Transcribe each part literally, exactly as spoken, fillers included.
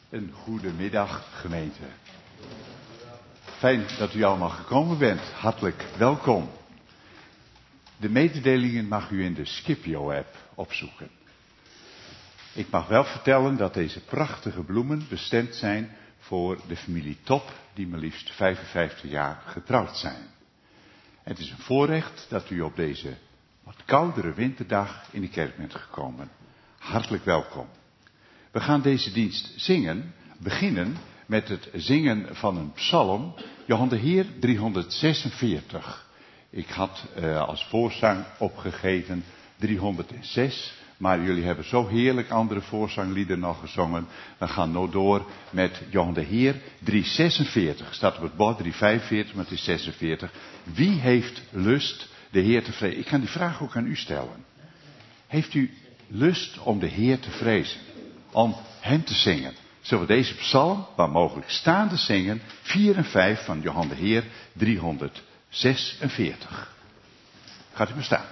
Een goede middag, gemeente. Fijn dat u allemaal gekomen bent. Hartelijk welkom. De mededelingen mag u in de Scipio-app opzoeken. Ik mag wel vertellen dat deze prachtige bloemen bestemd zijn voor de familie Top, die maar liefst vijfenvijftig jaar getrouwd zijn. Het is een voorrecht dat u op deze wat koudere winterdag in de kerk bent gekomen. Hartelijk welkom. We gaan deze dienst zingen, beginnen met het zingen van een psalm, Johan de Heer driehonderdzesenveertig. Ik had uh, als voorzang opgegeven driehonderdzes, maar jullie hebben zo heerlijk andere voorzanglieden nog gezongen. We gaan nu door met Johan de Heer driehonderdzesenveertig. Staat op het bord driehonderdvijfenveertig, maar het is zesenveertig. Wie heeft lust de Heer te vrezen? Ik ga die vraag ook aan u stellen. Heeft u lust om de Heer te vrezen? Om hem te zingen? Zullen we deze psalm, waar mogelijk staande zingen, vier en vijf van Johan de Heer driehonderdzesenveertig. Gaat u maar staan.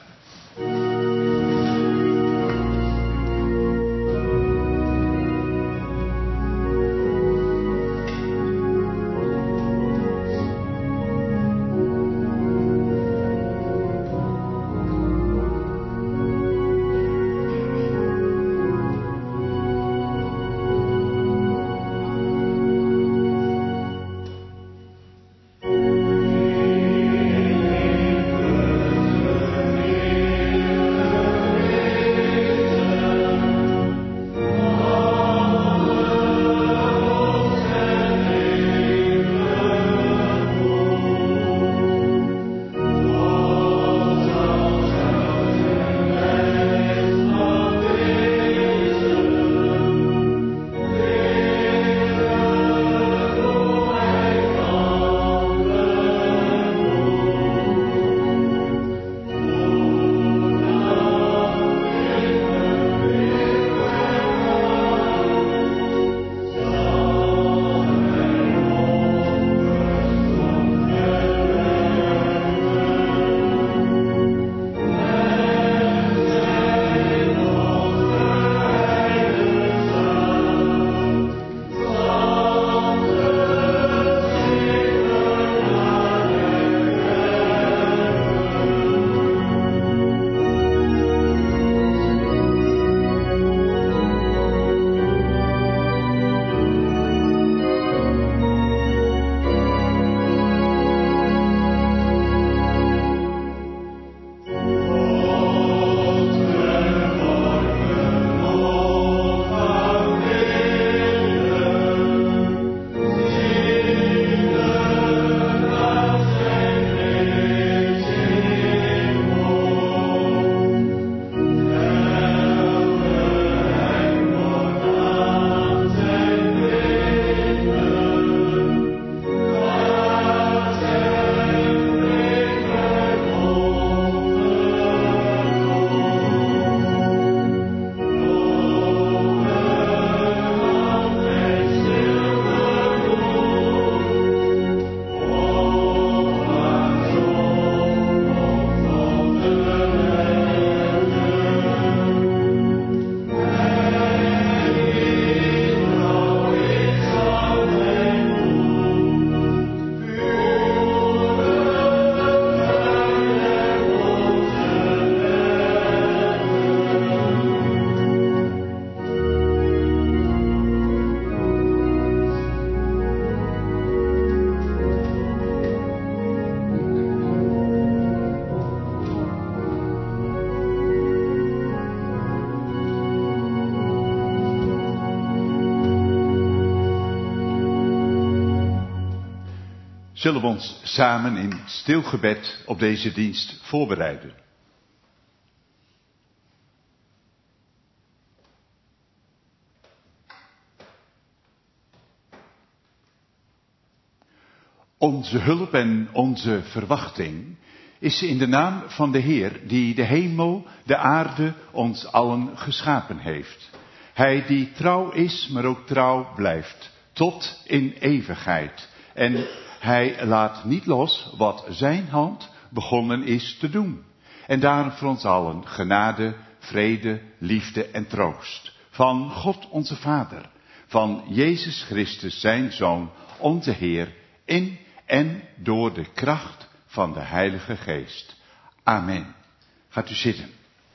Zullen we ons samen in stil gebed op deze dienst voorbereiden? Onze hulp en onze verwachting is in de naam van de Heer die de hemel, de aarde, ons allen geschapen heeft. Hij die trouw is, maar ook trouw blijft, tot in eeuwigheid. En hij laat niet los wat zijn hand begonnen is te doen. En daarom voor ons allen genade, vrede, liefde en troost. Van God onze Vader, van Jezus Christus, zijn Zoon, onze Heer, in en door de kracht van de Heilige Geest. Amen. Gaat u zitten.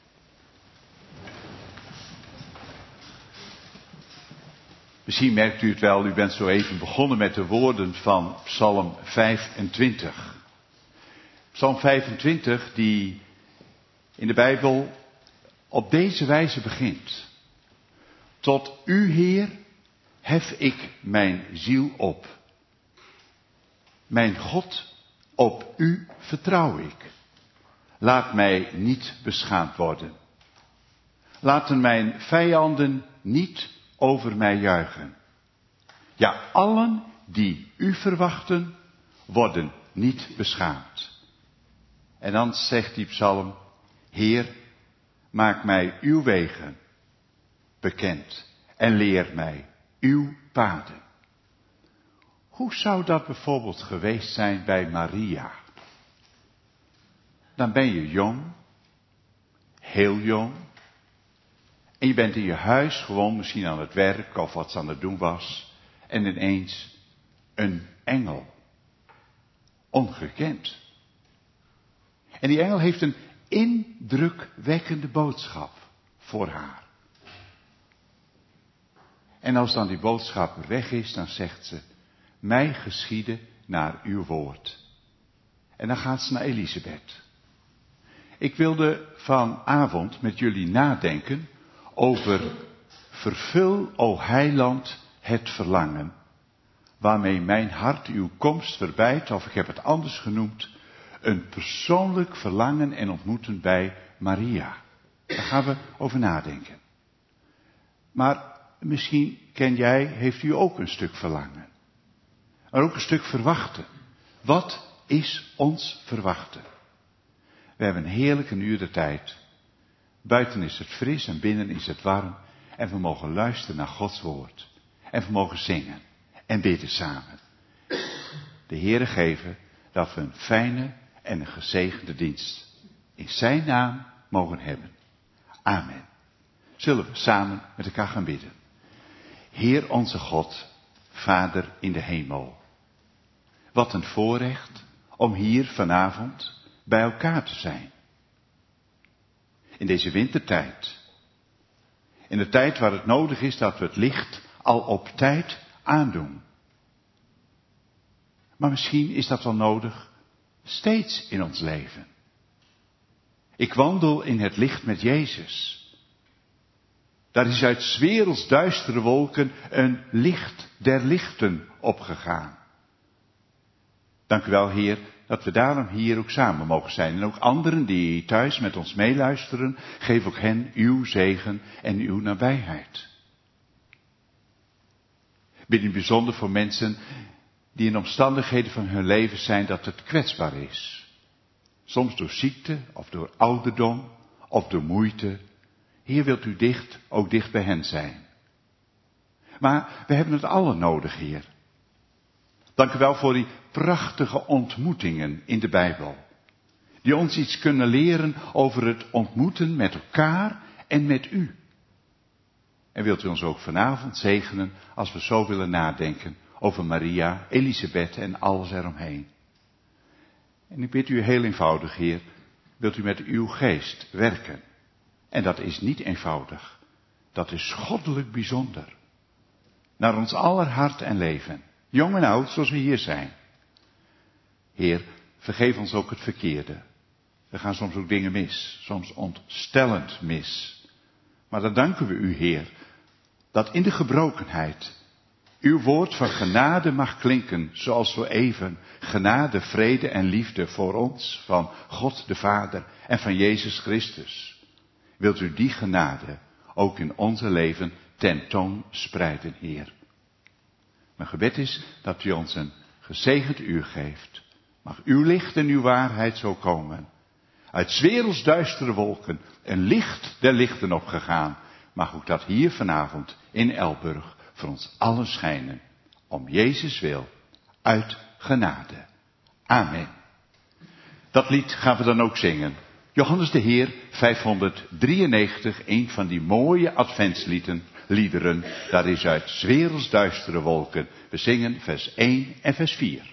Misschien merkt u het wel, u bent zo even begonnen met de woorden van Psalm vijfentwintig. Psalm vijfentwintig die in de Bijbel op deze wijze begint. Tot u, Heer, hef ik mijn ziel op. Mijn God, op u vertrouw ik. Laat mij niet beschaamd worden. Laten mijn vijanden niet over mij juichen. Ja, allen die u verwachten, worden niet beschaamd. En dan zegt die psalm, Heer, maak mij uw wegen bekend en leer mij uw paden. Hoe zou dat bijvoorbeeld geweest zijn bij Maria? Dan ben je jong, heel jong, en je bent in je huis gewoon misschien aan het werk of wat ze aan het doen was, en ineens een engel. Ongekend. En die engel heeft een indrukwekkende boodschap voor haar. En als dan die boodschap weg is, dan zegt ze, mij geschieden naar uw woord. En dan gaat ze naar Elisabeth. Ik wilde vanavond met jullie nadenken over vervul, o heiland, het verlangen, waarmee mijn hart uw komst verbeidt, of ik heb het anders genoemd, een persoonlijk verlangen en ontmoeten bij Maria. Daar gaan we over nadenken. Maar misschien ken jij, heeft u ook een stuk verlangen. Maar ook een stuk verwachten. Wat is ons verwachten? We hebben een heerlijke uur de tijd. Buiten is het fris en binnen is het warm. En we mogen luisteren naar Gods woord. En we mogen zingen en bidden samen. De Heere geven dat we een fijne en een gezegende dienst in zijn naam mogen hebben. Amen. Zullen we samen met elkaar gaan bidden. Heer onze God, Vader in de hemel. Wat een voorrecht om hier vanavond bij elkaar te zijn. In deze wintertijd. In de tijd waar het nodig is dat we het licht al op tijd aandoen. Maar misschien is dat wel nodig steeds in ons leven. Ik wandel in het licht met Jezus. Daar is uit 's werelds duistere wolken een licht der lichten opgegaan. Dank u wel, Heer, dat we daarom hier ook samen mogen zijn. En ook anderen die thuis met ons meeluisteren, geef ook hen uw zegen en uw nabijheid. Ik bid u bijzonder voor mensen die in omstandigheden van hun leven zijn dat het kwetsbaar is. Soms door ziekte of door ouderdom of door moeite. Heer, wilt u dicht, ook dicht bij hen zijn. Maar we hebben het allen nodig, Heer. Dank u wel voor die prachtige ontmoetingen in de Bijbel. Die ons iets kunnen leren over het ontmoeten met elkaar en met u. En wilt u ons ook vanavond zegenen als we zo willen nadenken over Maria, Elisabeth en alles eromheen. En ik bid u heel eenvoudig, Heer, wilt u met uw geest werken. En dat is niet eenvoudig. Dat is goddelijk bijzonder. Naar ons aller hart en leven. Jong en oud, zoals we hier zijn. Heer, vergeef ons ook het verkeerde. Er gaan soms ook dingen mis. Soms ontstellend mis. Maar dan danken we u, Heer, dat in de gebrokenheid uw woord van genade mag klinken, zoals zo even genade, vrede en liefde voor ons, van God de Vader en van Jezus Christus. Wilt u die genade ook in onze leven tentoon spreiden, Heer. Mijn gebed is dat u ons een gezegend uur geeft. Mag uw licht en uw waarheid zo komen. Uit 's werelds duistere wolken een licht der lichten opgegaan. Mag ook dat hier vanavond in Elburg voor ons allen schijnen. Om Jezus wil, uit genade. Amen. Dat lied gaan we dan ook zingen. Johannes de Heer, vijfhonderddrieënnegentig, een van die mooie adventslieden liederen, daar is uit 's werelds duistere wolken. We zingen vers één en vers vier.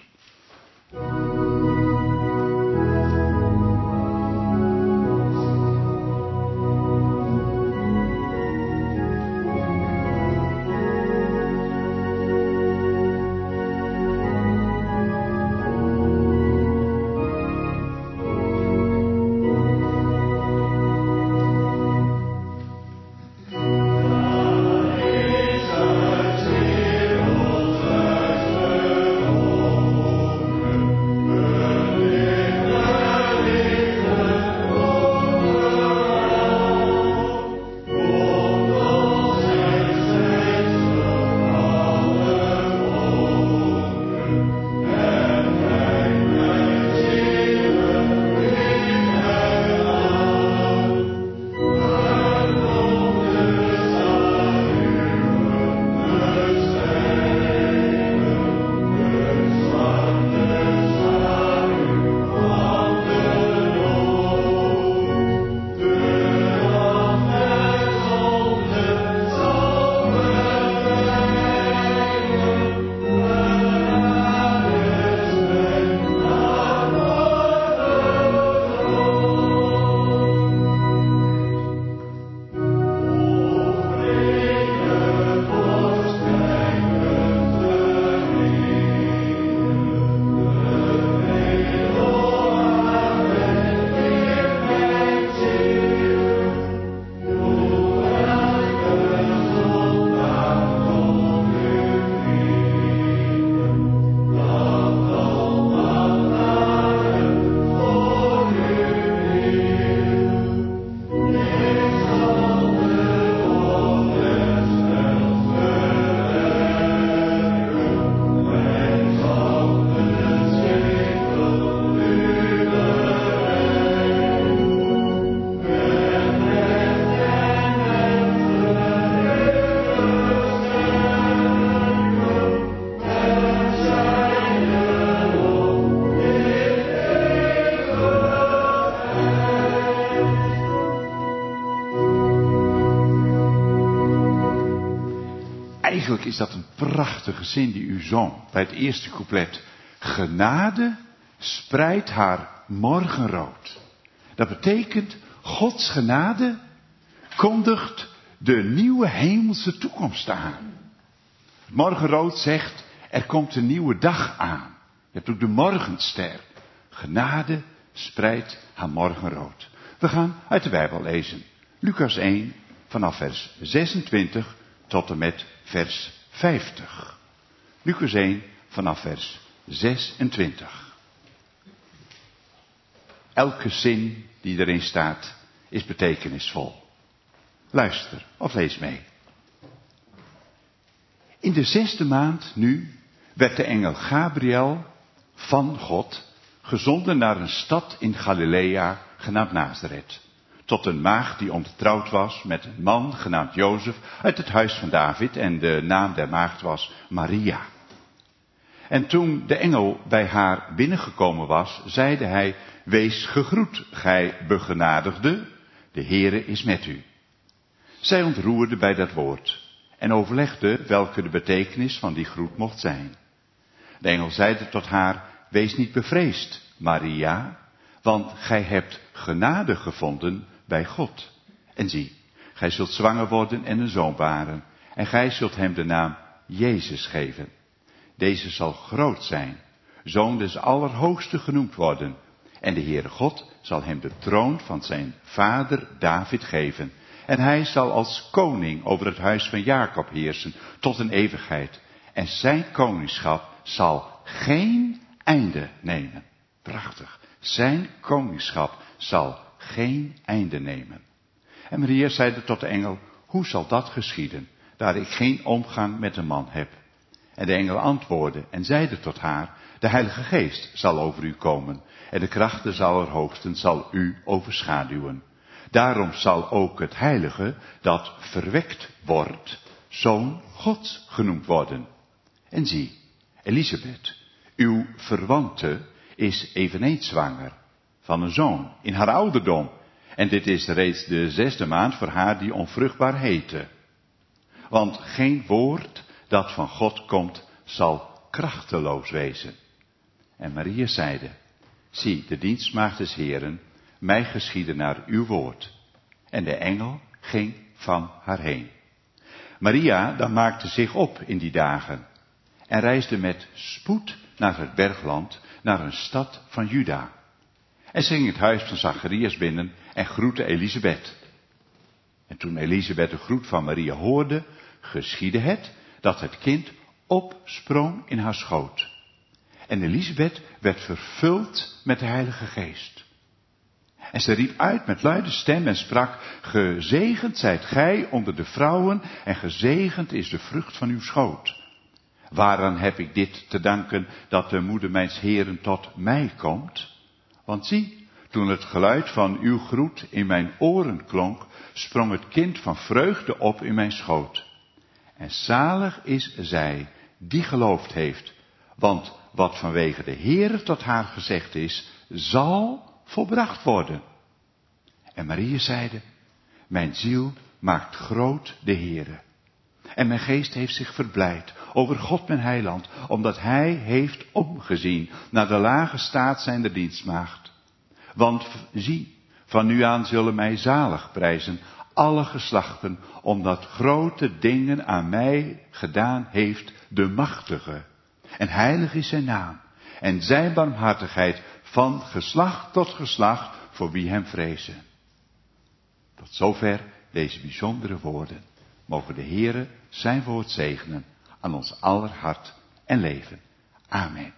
Eigenlijk is dat een prachtige zin die u zong bij het eerste couplet. Genade spreidt haar morgenrood. Dat betekent, Gods genade kondigt de nieuwe hemelse toekomst aan. Het morgenrood zegt, er komt een nieuwe dag aan. Je hebt ook de morgenster. Genade spreidt haar morgenrood. We gaan uit de Bijbel lezen. Lucas één, vanaf vers zesentwintig tot en met vers vijftig. Lucas één, vanaf vers zesentwintig. Elke zin die erin staat, is betekenisvol. Luister of lees mee. In de zesde maand nu werd de engel Gabriel van God gezonden naar een stad in Galilea genaamd Nazareth. Tot een maagd die ontrouwd was met een man genaamd Jozef uit het huis van David en de naam der maagd was Maria. En toen de engel bij haar binnengekomen was, zeide hij, wees gegroet, gij begenadigde, de Heere is met u. Zij ontroerde bij dat woord en overlegde welke de betekenis van die groet mocht zijn. De engel zeide tot haar, wees niet bevreesd, Maria, want gij hebt genade gevonden bij God. En zie, gij zult zwanger worden en een zoon baren, en gij zult hem de naam Jezus geven. Deze zal groot zijn, zoon des Allerhoogste genoemd worden, en de Heere God zal hem de troon van zijn vader David geven. En hij zal als koning over het huis van Jacob heersen tot een eeuwigheid. En zijn koningschap zal geen einde nemen. Prachtig. Zijn koningschap zal geen einde nemen. En Maria zeide tot de engel, hoe zal dat geschieden, daar ik geen omgang met een man heb? En de engel antwoordde en zeide tot haar, de Heilige Geest zal over u komen, en de kracht des Allerhoogsten zal u overschaduwen. Daarom zal ook het heilige, dat verwekt wordt, zoon Gods genoemd worden. En zie, Elisabeth, uw verwante, is eveneens zwanger van een zoon in haar ouderdom. En dit is reeds de zesde maand voor haar die onvruchtbaar heette. want geen woord dat van God komt zal krachteloos wezen. En Maria zeide, zie, de dienstmaagd des Heeren, mij geschieden naar uw woord. En de engel ging van haar heen. Maria dan maakte zich op in die dagen en reisde met spoed naar het bergland, naar een stad van Juda. En ze ging het huis van Zacharias binnen en groette Elisabeth. En toen Elisabeth de groet van Maria hoorde, geschiedde het dat het kind opsprong in haar schoot. En Elisabeth werd vervuld met de Heilige Geest. En ze riep uit met luide stem en sprak, gezegend zijt gij onder de vrouwen en gezegend is de vrucht van uw schoot. Waaraan heb ik dit te danken dat de moeder mijns Heeren tot mij komt? Want zie, toen het geluid van uw groet in mijn oren klonk, sprong het kind van vreugde op in mijn schoot. En zalig is zij die geloofd heeft, want wat vanwege de Heere tot haar gezegd is, zal volbracht worden. En Maria zeide, mijn ziel maakt groot de Heere. En mijn geest heeft zich verblijd over God mijn heiland, omdat hij heeft omgezien naar de lage staat zijnde dienstmaagd. Want zie, van nu aan zullen mij zalig prijzen alle geslachten, omdat grote dingen aan mij gedaan heeft de machtige. En heilig is zijn naam, en zijn barmhartigheid van geslacht tot geslacht voor wie hem vrezen. Tot zover deze bijzondere woorden. Mogen de Heere zijn woord zegenen aan ons aller hart en leven. Amen.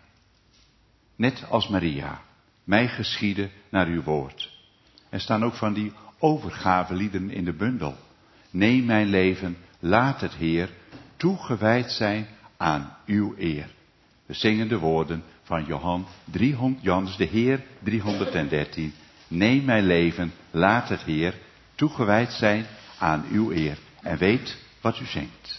Net als Maria, mij geschieden naar uw woord. Er staan ook van die overgavelieden in de bundel. Neem mijn leven, laat het Heer toegewijd zijn aan uw eer. We zingen de woorden van Johan driehonderd, Johannes de Heer driehonderddertien. Neem mijn leven, laat het Heer toegewijd zijn aan uw eer. En weet wat u zingt.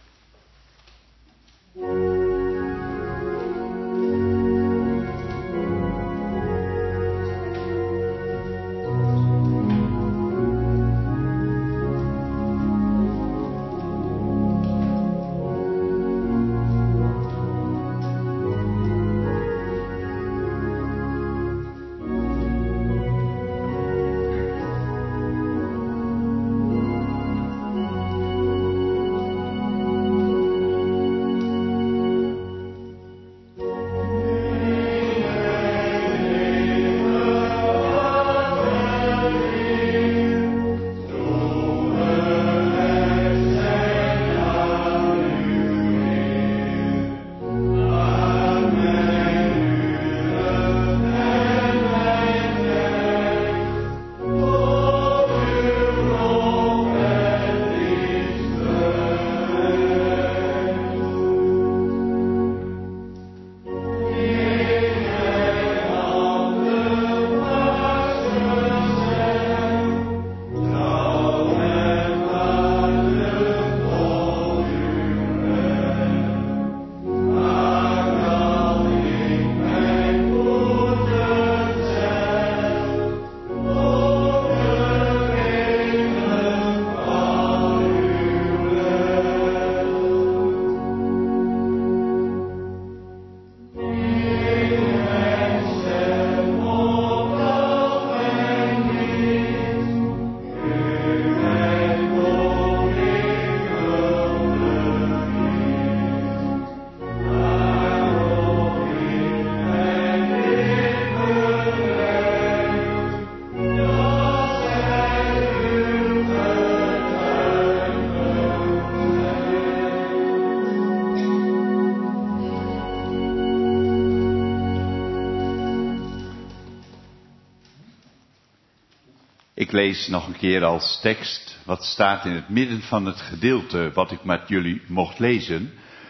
Ik lees nog een keer als tekst wat staat in het midden van het gedeelte wat ik met jullie mocht lezen.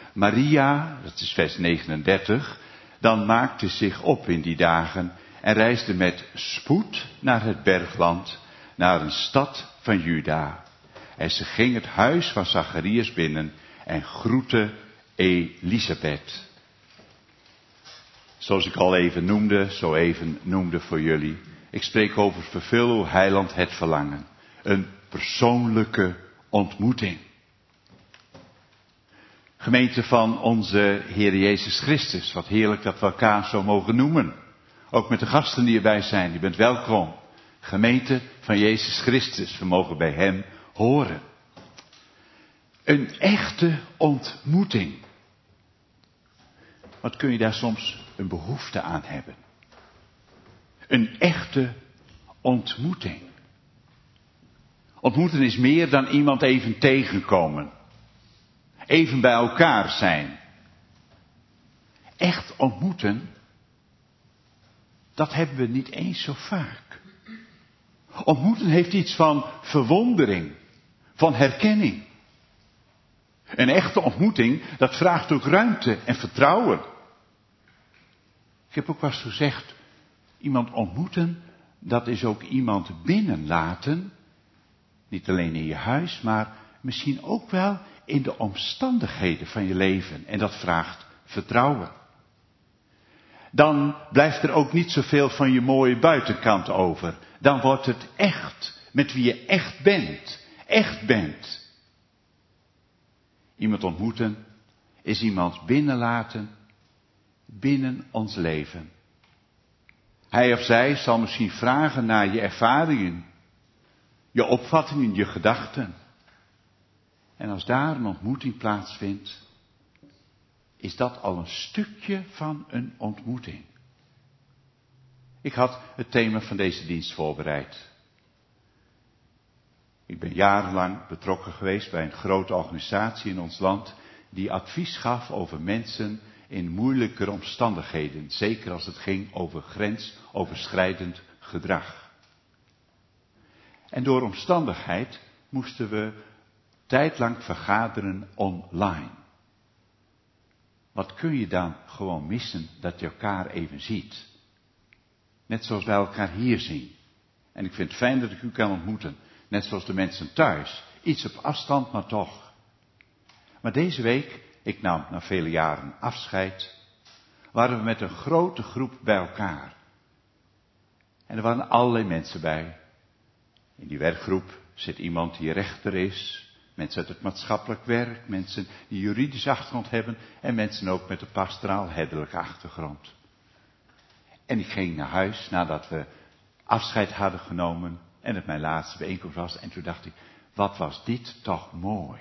Maria, dat is vers negenendertig, dan maakte zich op in die dagen en reisde met spoed naar het bergland, naar een stad van Juda. En ze ging het huis van Zacharias binnen en groette Elisabeth. Zoals ik al even noemde, zo even noemde voor jullie. Ik spreek over vervul uw heiland het verlangen. Een persoonlijke ontmoeting. Gemeente van onze Heer Jezus Christus. Wat heerlijk dat we elkaar zo mogen noemen. Ook met de gasten die erbij zijn. Je bent welkom. Gemeente van Jezus Christus. We mogen bij Hem horen. Een echte ontmoeting. Wat kun je daar soms een behoefte aan hebben? Een echte ontmoeting. Ontmoeten is meer dan iemand even tegenkomen. Even bij elkaar zijn. Echt ontmoeten, dat hebben we niet eens zo vaak. Ontmoeten heeft iets van verwondering, van herkenning. Een echte ontmoeting, dat vraagt ook ruimte en vertrouwen. Ik heb ook wel eens gezegd, iemand ontmoeten, dat is ook iemand binnenlaten. Niet alleen in je huis, maar misschien ook wel in de omstandigheden van je leven. En dat vraagt vertrouwen. Dan blijft er ook niet zoveel van je mooie buitenkant over. Dan wordt het echt, met wie je echt bent. Echt bent. Iemand ontmoeten is iemand binnenlaten binnen ons leven. Hij of zij zal misschien vragen naar je ervaringen, je opvattingen, je gedachten. En als daar een ontmoeting plaatsvindt, is dat al een stukje van een ontmoeting. Ik had het thema van deze dienst voorbereid. Ik ben jarenlang betrokken geweest bij een grote organisatie in ons land die advies gaf over mensen in moeilijkere omstandigheden. Zeker als het ging over grensoverschrijdend gedrag. En door omstandigheid moesten we tijdlang vergaderen online. Wat kun je dan gewoon missen dat je elkaar even ziet? Net zoals wij elkaar hier zien. En ik vind het fijn dat ik u kan ontmoeten. Net zoals de mensen thuis. Iets op afstand, maar toch. Maar deze week, ik nam na vele jaren afscheid, waren we met een grote groep bij elkaar. En er waren allerlei mensen bij. In die werkgroep zit iemand die rechter is. Mensen uit het maatschappelijk werk. Mensen die juridische achtergrond hebben. En mensen ook met een pastoraal-herderlijke achtergrond. En ik ging naar huis nadat we afscheid hadden genomen. En het mijn laatste bijeenkomst was. En toen dacht ik, wat was dit toch mooi.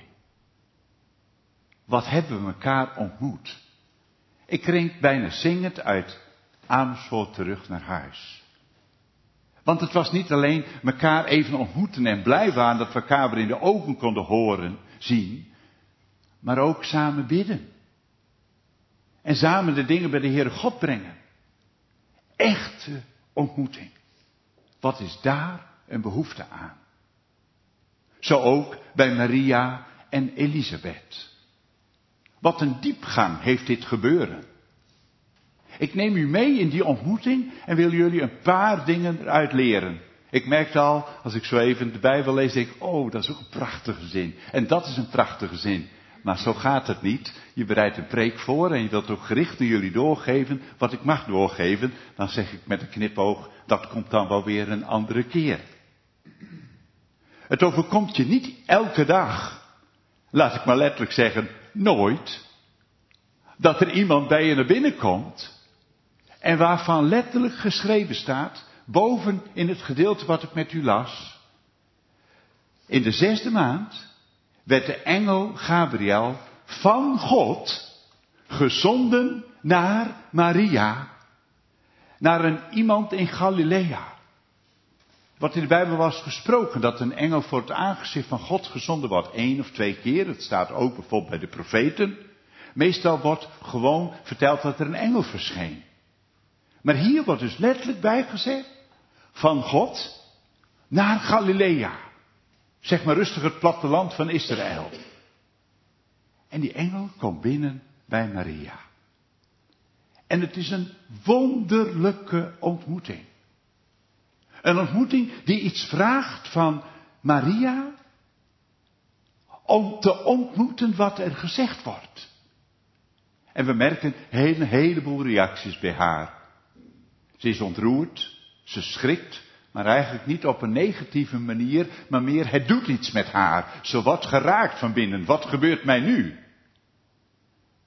Wat hebben we elkaar ontmoet. Ik ging bijna zingend uit Amersfoort terug naar huis. Want het was niet alleen elkaar even ontmoeten en blij waren dat we elkaar weer in de ogen konden horen, zien. Maar ook samen bidden. En samen de dingen bij de Heere God brengen. Echte ontmoeting. Wat is daar een behoefte aan? Zo ook bij Maria en Elisabeth. Wat een diepgang heeft dit gebeuren. Ik neem u mee in die ontmoeting en wil jullie een paar dingen eruit leren. Ik merkte al, als ik zo even de Bijbel lees, denk ik, oh, dat is ook een prachtige zin. En dat is een prachtige zin. Maar zo gaat het niet. Je bereidt een preek voor en je wilt ook gericht aan jullie doorgeven wat ik mag doorgeven. Dan zeg ik met een knipoog, dat komt dan wel weer een andere keer. Het overkomt je niet elke dag. Laat ik maar letterlijk zeggen, nooit. Dat er iemand bij je naar binnen komt. En waarvan letterlijk geschreven staat, boven in het gedeelte wat ik met u las. In de zesde maand werd de engel Gabriel van God gezonden naar Maria. Naar een iemand in Galilea. Wat in de Bijbel was gesproken, dat een engel voor het aangezicht van God gezonden wordt. Eén of twee keer, het staat ook bijvoorbeeld bij de profeten. Meestal wordt gewoon verteld dat er een engel verscheen. Maar hier wordt dus letterlijk bijgezegd, van God naar Galilea. Zeg maar rustig het platteland van Israël. En die engel komt binnen bij Maria. En het is een wonderlijke ontmoeting. Een ontmoeting die iets vraagt van Maria om te ontmoeten wat er gezegd wordt. En we merken een heleboel reacties bij haar. Ze is ontroerd, ze schrikt, maar eigenlijk niet op een negatieve manier, maar meer het doet iets met haar. Ze wordt geraakt van binnen. Wat gebeurt mij nu?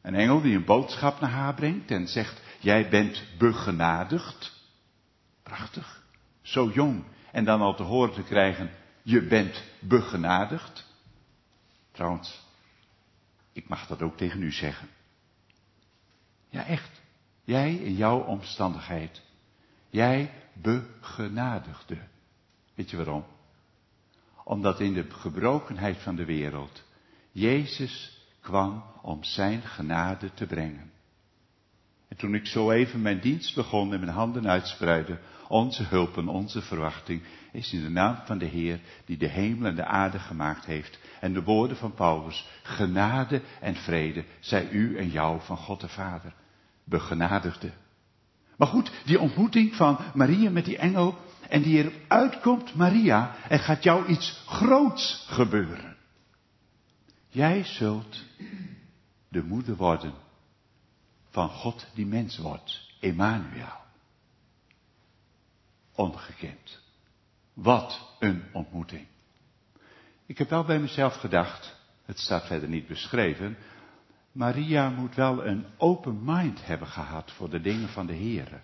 Een engel die een boodschap naar haar brengt en zegt, jij bent begenadigd. Prachtig. Zo jong. En dan al te horen te krijgen, je bent begenadigd. Trouwens, ik mag dat ook tegen u zeggen. Ja, echt. Jij in jouw omstandigheid. Jij begenadigde. Weet je waarom? Omdat in de gebrokenheid van de wereld Jezus kwam om zijn genade te brengen. En toen ik zo even mijn dienst begon en mijn handen uitspreidde, onze hulp en onze verwachting is in de naam van de Heer die de hemel en de aarde gemaakt heeft. En de woorden van Paulus, genade en vrede zij u en jou van God de Vader. Begenadigde. Maar goed, die ontmoeting van Maria met die engel en die eruit komt, Maria, er gaat jou iets groots gebeuren. Jij zult de moeder worden van God die mens wordt, Emmanuel. Ongekend. Wat een ontmoeting. Ik heb wel bij mezelf gedacht, het staat verder niet beschreven, Maria moet wel een open mind hebben gehad voor de dingen van de Heere.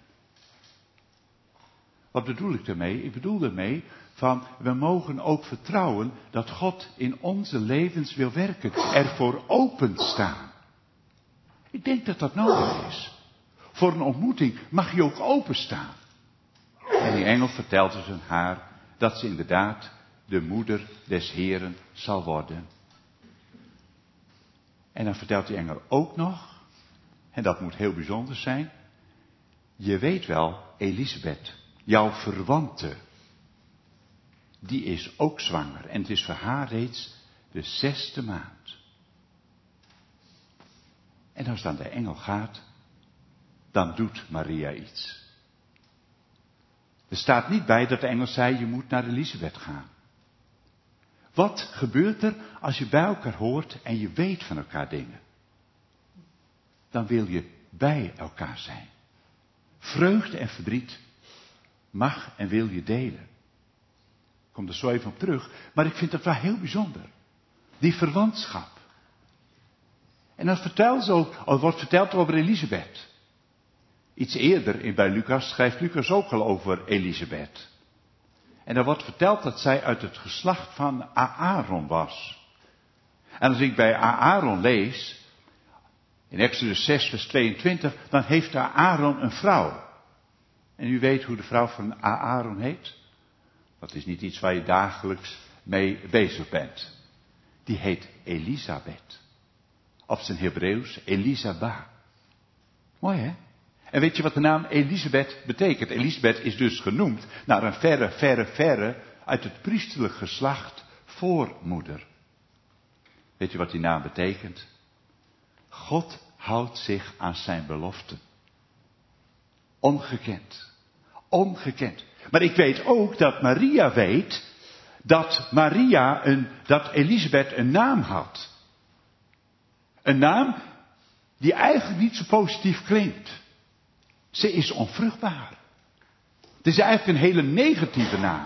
Wat bedoel ik daarmee? Ik bedoel daarmee van, we mogen ook vertrouwen dat God in onze levens wil werken, ervoor openstaan. Ik denk dat dat nodig is. Voor een ontmoeting mag je ook openstaan. En die engel vertelt dus aan haar dat ze inderdaad de moeder des Heeren zal worden. En dan vertelt die engel ook nog, en dat moet heel bijzonder zijn, je weet wel, Elisabeth, jouw verwante, die is ook zwanger. En het is voor haar reeds de zesde maand. En als dan de engel gaat, dan doet Maria iets. Er staat niet bij dat de engel zei, je moet naar Elisabeth gaan. Wat gebeurt er als je bij elkaar hoort en je weet van elkaar dingen? Dan wil je bij elkaar zijn. Vreugde en verdriet mag en wil je delen. Ik kom er zo even op terug, maar ik vind dat wel heel bijzonder. Die verwantschap. En dan vertelt ze ook, er wordt verteld over Elisabeth. Iets eerder in, bij Lucas schrijft Lucas ook al over Elisabeth. En er wordt verteld dat zij uit het geslacht van Aaron was. En als ik bij Aaron lees, in Exodus zes vers tweeëntwintig, dan heeft Aaron een vrouw. En u weet hoe de vrouw van Aaron heet? Dat is niet iets waar je dagelijks mee bezig bent. Die heet Elisabeth. Op zijn Hebreeuws Elisaba. Mooi hè? En weet je wat de naam Elisabeth betekent? Elisabeth is dus genoemd naar een verre, verre, verre uit het priesterlijk geslacht voormoeder. Weet je wat die naam betekent? God houdt zich aan zijn beloften. Ongekend. Ongekend. Maar ik weet ook dat Maria weet dat Maria een, dat Elisabeth een naam had. Een naam die eigenlijk niet zo positief klinkt. Ze is onvruchtbaar. Het is eigenlijk een hele negatieve naam.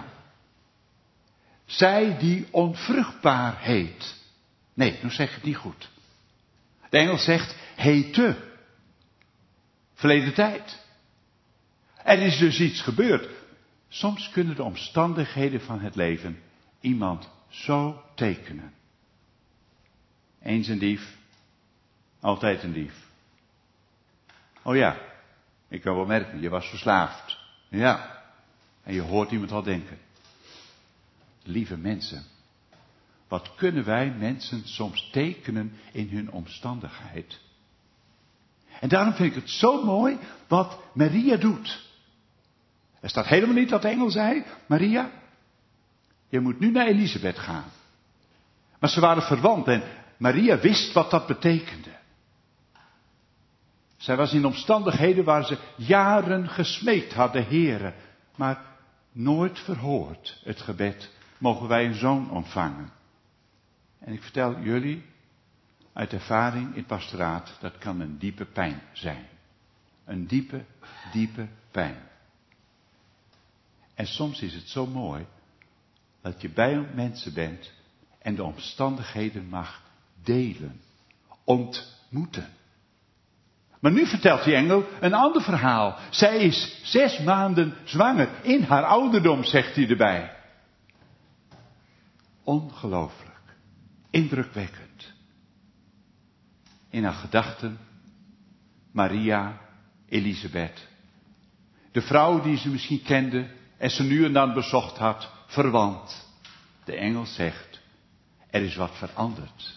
Zij die onvruchtbaar heet. Nee, nu zeg ik het niet goed. De Engels zegt heette. Verleden tijd. Er is dus iets gebeurd. Soms kunnen de omstandigheden van het leven iemand zo tekenen. Eens een dief, altijd een dief. Oh ja, ik kan wel merken, je was verslaafd. Ja, en je hoort iemand al denken. Lieve mensen, wat kunnen wij mensen soms tekenen in hun omstandigheid? En daarom vind ik het zo mooi wat Maria doet. Er staat helemaal niet dat de engel zei, Maria, je moet nu naar Elisabeth gaan. Maar ze waren verwant en Maria wist wat dat betekende. Zij was in omstandigheden waar ze jaren gesmeekt hadden, Heere, maar nooit verhoord het gebed, mogen wij een zoon ontvangen. En ik vertel jullie uit ervaring in het pastoraat, dat kan een diepe pijn zijn. Een diepe, diepe pijn. En soms is het zo mooi dat je bij mensen bent en de omstandigheden mag delen, ontmoeten. Maar nu vertelt die engel een ander verhaal. Zij is zes maanden zwanger. In haar ouderdom, zegt hij erbij. Ongelooflijk. Indrukwekkend. In haar gedachten. Maria, Elisabeth. De vrouw die ze misschien kende en ze nu en dan bezocht had. Verwant. De engel zegt. Er is wat veranderd.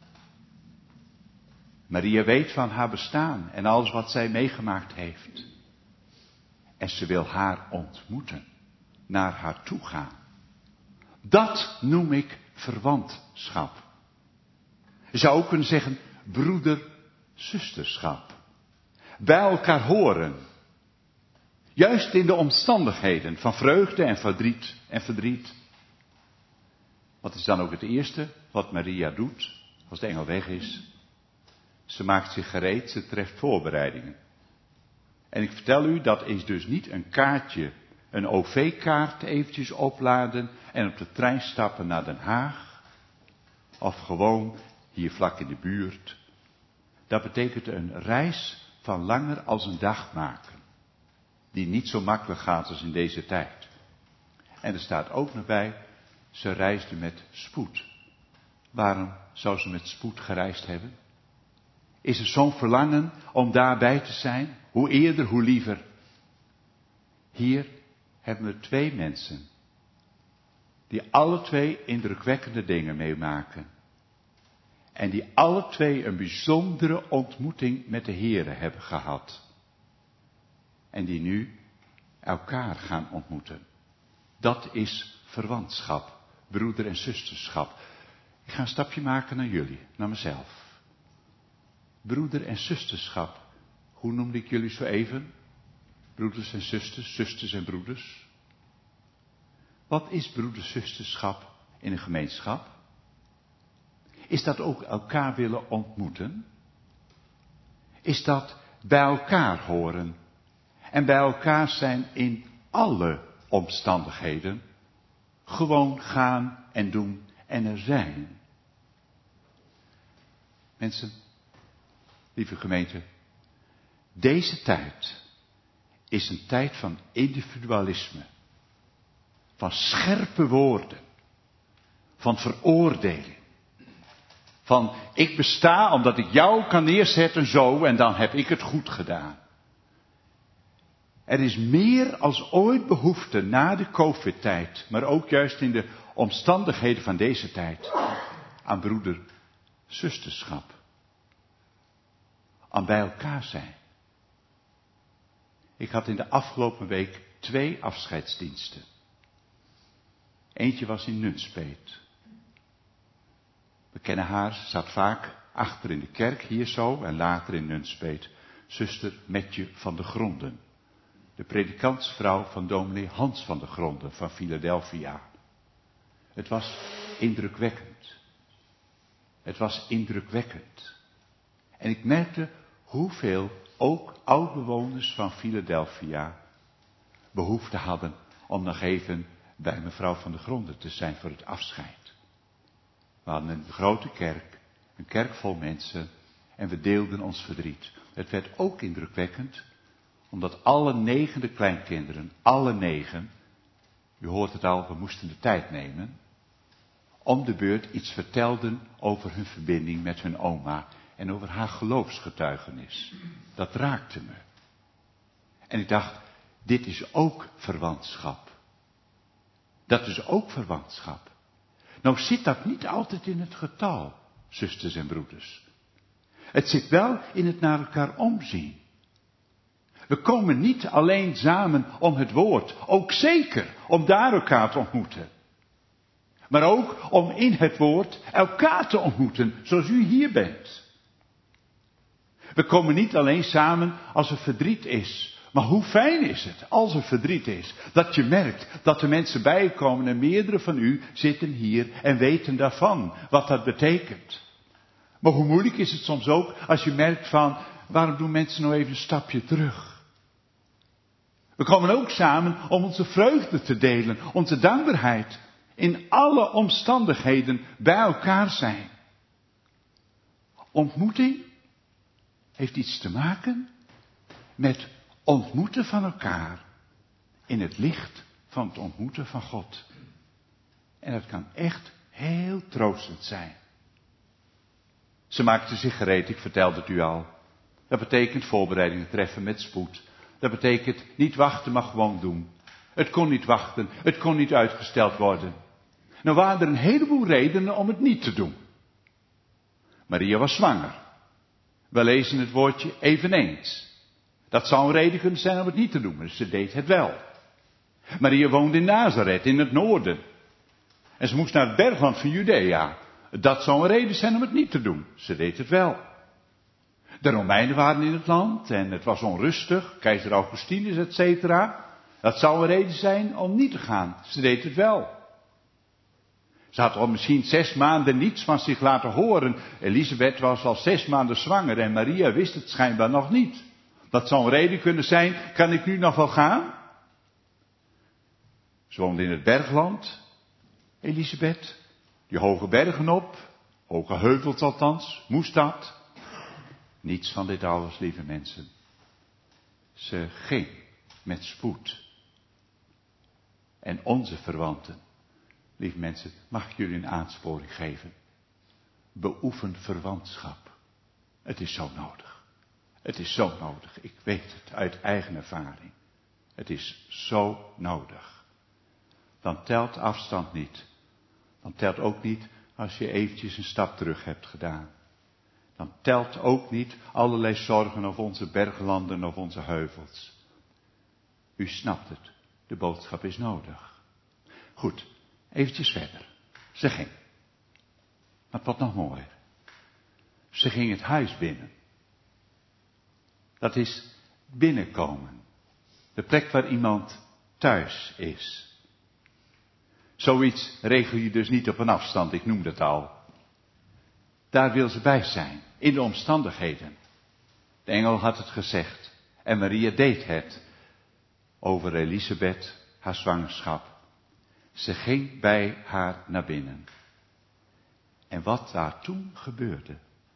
Maria weet van haar bestaan en alles wat zij meegemaakt heeft. En ze wil haar ontmoeten, naar haar toe gaan. Dat noem ik verwantschap. Je zou ook kunnen zeggen broeder-zusterschap. Bij elkaar horen. Juist in de omstandigheden van vreugde en verdriet en verdriet. Wat is dan ook het eerste wat Maria doet als de engel weg is? Ze maakt zich gereed, ze treft voorbereidingen. En ik vertel u, dat is dus niet een kaartje, een O V-kaart eventjes opladen en op de trein stappen naar Den Haag. Of gewoon hier vlak in de buurt. Dat betekent een reis van langer als een dag maken. Die niet zo makkelijk gaat als in deze tijd. En er staat ook nog bij, ze reisde met spoed. Waarom zou ze met spoed gereisd hebben? Is er zo'n verlangen om daarbij te zijn? Hoe eerder, hoe liever. Hier hebben we twee mensen. Die alle twee indrukwekkende dingen meemaken. En die alle twee een bijzondere ontmoeting met de Heere hebben gehad. En die nu elkaar gaan ontmoeten. Dat is verwantschap, broeder- en zusterschap. Ik ga een stapje maken naar jullie, naar mezelf. Broeder- en zusterschap. Hoe noemde ik jullie zo even? Broeders en zusters, zusters en broeders. Wat is broeder-zusterschap in een gemeenschap? Is dat ook elkaar willen ontmoeten? Is dat bij elkaar horen? En bij elkaar zijn in alle omstandigheden. Gewoon gaan en doen en er zijn. Mensen, lieve gemeente, deze tijd is een tijd van individualisme, van scherpe woorden, van veroordeling, van ik besta omdat ik jou kan neerzetten zo en dan heb ik het goed gedaan. Er is meer als ooit behoefte na de COVID-tijd, maar ook juist in de omstandigheden van deze tijd, aan broeder-zusterschap. Aan bij elkaar zijn. Ik had in de afgelopen week twee afscheidsdiensten. Eentje was in Nunspeet. We kennen haar, ze zat vaak achter in de kerk, hier zo, en later in Nunspeet. Zuster Metje van de Gronden. De predikantsvrouw van dominee Hans van de Gronden van Philadelphia. Het was indrukwekkend. Het was indrukwekkend. En ik merkte hoeveel ook oudbewoners van Philadelphia behoefte hadden om nog even bij mevrouw van de Gronden te zijn voor het afscheid. We hadden een grote kerk, een kerk vol mensen en we deelden ons verdriet. Het werd ook indrukwekkend, omdat alle negen de kleinkinderen, alle negen, u hoort het al, we moesten de tijd nemen, om de beurt iets vertelden over hun verbinding met hun oma en over haar geloofsgetuigenis. Dat raakte me. En ik dacht, dit is ook verwantschap. Dat is ook verwantschap. Nou zit dat niet altijd in het getal, zusters en broeders. Het zit wel in het naar elkaar omzien. We komen niet alleen samen om het woord, ook zeker om daar elkaar te ontmoeten. Maar ook om in het woord elkaar te ontmoeten, zoals u hier bent. We komen niet alleen samen als er verdriet is. Maar hoe fijn is het als er verdriet is. Dat je merkt dat er mensen bijkomen en meerdere van u zitten hier en weten daarvan. Wat dat betekent. Maar hoe moeilijk is het soms ook als je merkt van waarom doen mensen nou even een stapje terug. We komen ook samen om onze vreugde te delen. Onze dankbaarheid. In alle omstandigheden bij elkaar zijn. Ontmoeting. heeft iets te maken met ontmoeten van elkaar in het licht van het ontmoeten van God. En dat kan echt heel troostend zijn. Ze maakten zich gereed, ik vertelde het u al. Dat betekent voorbereidingen treffen met spoed. Dat betekent niet wachten, maar gewoon doen. Het kon niet wachten, het kon niet uitgesteld worden. Nou waren er een heleboel redenen om het niet te doen. Maria was zwanger. We lezen het woordje eveneens. Dat zou een reden kunnen zijn om het niet te doen, maar ze deed het wel. Maria woonde in Nazareth, in het noorden. En ze moest naar het bergland van Judea. Dat zou een reden zijn om het niet te doen. Ze deed het wel. De Romeinen waren in het land en het was onrustig. Keizer Augustinus, et cetera. Dat zou een reden zijn om niet te gaan. Ze deed het wel. Ze had al misschien zes maanden niets van zich laten horen. Elisabeth was al zes maanden zwanger en Maria wist het schijnbaar nog niet. Dat zou een reden kunnen zijn, kan ik nu nog wel gaan? Ze woonde in het bergland, Elisabeth. Die hoge bergen op, hoge heuvels althans, moest dat. Niets van dit alles, lieve mensen. Ze ging met spoed. En onze verwanten, lieve mensen, mag ik jullie een aansporing geven. Beoefen verwantschap. Het is zo nodig. Het is zo nodig. Ik weet het uit eigen ervaring. Het is zo nodig. Dan telt afstand niet. Dan telt ook niet als je eventjes een stap terug hebt gedaan. Dan telt ook niet allerlei zorgen over onze berglanden of onze heuvels. U snapt het. De boodschap is nodig. Goed, eventjes verder. Ze ging. Maar het wordt nog mooier. Ze ging het huis binnen. Dat is binnenkomen. De plek waar iemand thuis is. Zoiets regel je dus niet op een afstand, ik noemde het al. Daar wil ze bij zijn, in de omstandigheden. De engel had het gezegd en Maria deed het over Elisabeth, haar zwangerschap. Ze ging bij haar naar binnen. En wat daar toen gebeurde.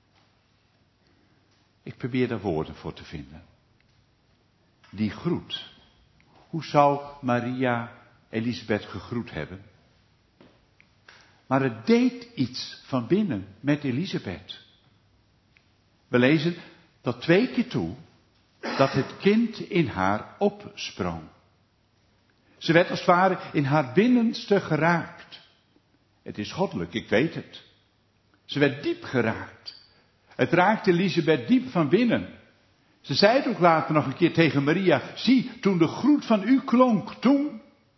Ik probeer daar woorden voor te vinden. Die groet. Hoe zou Maria Elisabeth gegroet hebben? Maar het deed iets van binnen met Elisabeth. We lezen tot twee keer toe dat het kind in haar opsprong. Ze werd als het ware in haar binnenste geraakt. Het is goddelijk, ik weet het. Ze werd diep geraakt. Het raakte Elisabeth diep van binnen. Ze zei het ook later nog een keer tegen Maria. Zie, toen de groet van u klonk, toen...